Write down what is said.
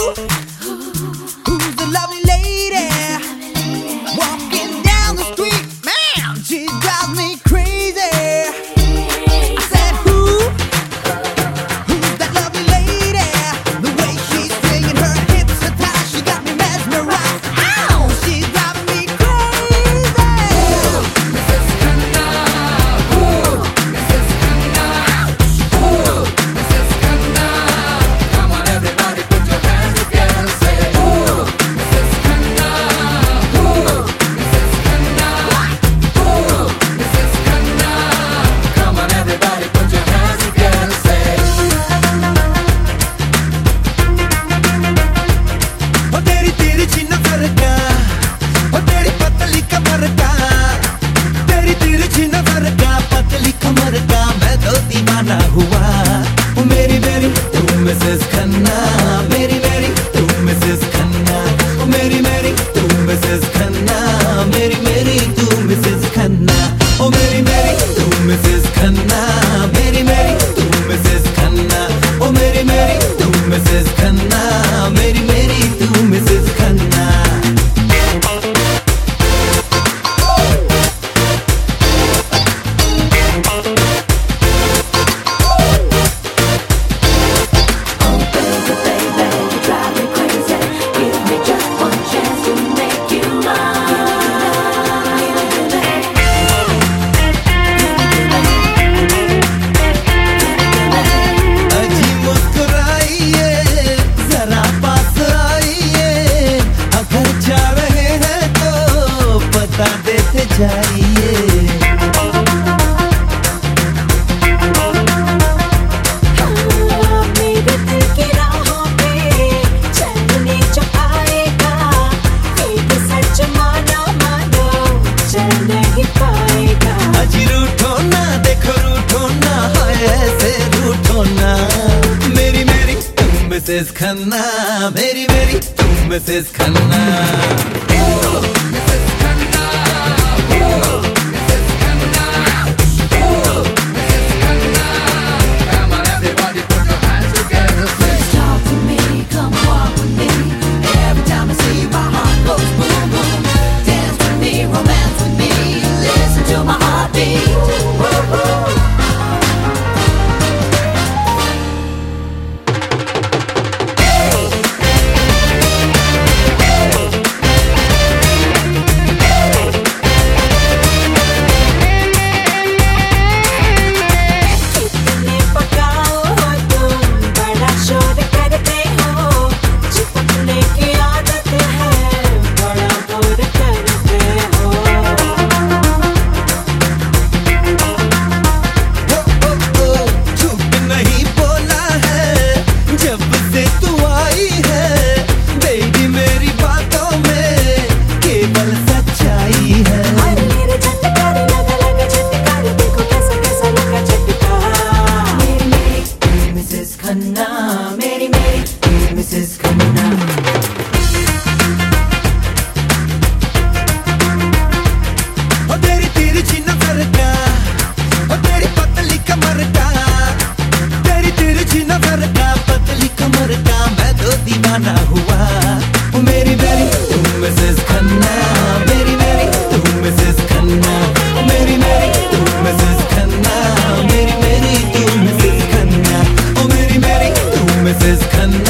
Who's the lovely lady walking down the street? Man, she drives me crazy. I said, who's that lovely lady? The way she's swinging her hips so tight, she got me mesmerized. Ow, she's driving me crazy. Mrs. Khanna, Mrs. Khanna, Mrs. Khanna. Come on, everybody, put your hands together, say, Mrs. Khanna, Mrs. Khanna, Mrs. Khanna. Come on, everybody, put your hands together, say. ओ तेरी तिरछी नजर का, ओ तेरी पतली कमर का, तेरी तिरछी नजर का, पतली कमर का, मैं तो दीवाना हुआ। ओ मेरी मेरी तू मिसेस खन्ना, मेरी मेरी तू मिसेस खन्ना, ओ मेरी मेरी तू मिसेस खन्ना, मेरी मेरी तू मिसेस खन्ना, ओ मेरी मेरी तू मिसेस खन्ना, मेरी मेरी तू मिसेस खन्ना, ओ मेरी मेरी तू मिसेस खन्ना, मेरी मेरी तू मिसेस खन्ना। अजी मुस्कुराइए, जरा पास आइए, अगर जा रहे हैं तो बता देते जाइए। मेरे दिल की राहों पे चलने जो आएगा, एक सच मानो मानो चल नहीं पाएगा। अजी रूठो ना, देखो रूठो ना, हाय ऐसे रूठो ना। मेरी मेरी तुम मिसेस खन्ना, मेरी मेरी तुम Mrs Khanna. Mrs. Khanna, Mrs. Khanna, Mrs. Khanna. Come on, everybody, put your hands together, say. Talk to me, come walk with me. Every time I see you, my heart goes boom boom. Dance with me, romance with me. Listen to my heartbeat. कितने पकाओ हो तुम, बड़ा शोर करते हो। चिपकने की आदत है, बड़ा बोर करते हो। झूठ नहीं बोला है जब से तू आई है, बेबी मेरी बातों में केवल सच्चाई है। अरे मेरे झटकार लगा लगा झटकार, देखो कैसा कैसा लगा झटका। मेरी मेरी मिसेस खन्ना, मेरी मेरी मिसेस खन्ना। ओ तेरी तिरछी नजर का, ओ तेरी पतली कमर का, तेरी तिरछी नजर का, पतली कमर का, मैं तो दीवाना हुआ। ओ मेरी मेरी तुम मिसेस खन्ना, मेरी मेरी तुम मिसेस खन्ना, ओ मेरी मेरी तुम मिसेस खन्ना, मेरी मेरी तुम मिसेस खन्ना, ओ मेरी मेरी तुम मिसेस खन्ना।